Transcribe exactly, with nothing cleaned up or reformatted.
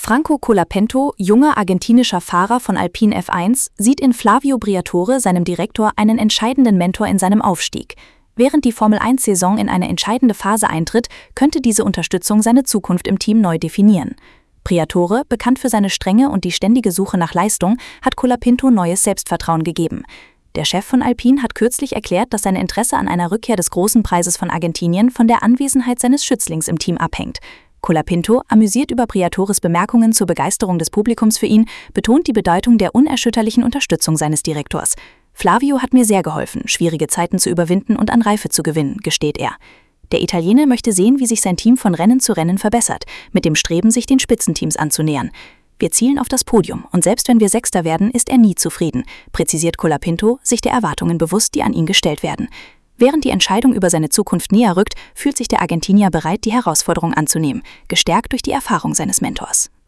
Franco Colapinto, junger argentinischer Fahrer von Alpine F eins, sieht in Flavio Briatore, seinem Direktor, einen entscheidenden Mentor in seinem Aufstieg. Während die Formel eins Saison in eine entscheidende Phase eintritt, könnte diese Unterstützung seine Zukunft im Team neu definieren. Briatore, bekannt für seine Strenge und die ständige Suche nach Leistung, hat Colapinto neues Selbstvertrauen gegeben. Der Chef von Alpine hat kürzlich erklärt, dass sein Interesse an einer Rückkehr des Großen Preises von Argentinien von der Anwesenheit seines Schützlings im Team abhängt. Colapinto, amüsiert über Briatores Bemerkungen zur Begeisterung des Publikums für ihn, betont die Bedeutung der unerschütterlichen Unterstützung seines Direktors. Flavio hat mir sehr geholfen, schwierige Zeiten zu überwinden und an Reife zu gewinnen, gesteht er. Der Italiener möchte sehen, wie sich sein Team von Rennen zu Rennen verbessert, mit dem Streben, sich den Spitzenteams anzunähern. Wir zielen auf das Podium und selbst wenn wir Sechster werden, ist er nie zufrieden, präzisiert Colapinto, sich der Erwartungen bewusst, die an ihn gestellt werden. Während die Entscheidung über seine Zukunft näher rückt, fühlt sich der Argentinier bereit, die Herausforderung anzunehmen, gestärkt durch die Erfahrung seines Mentors.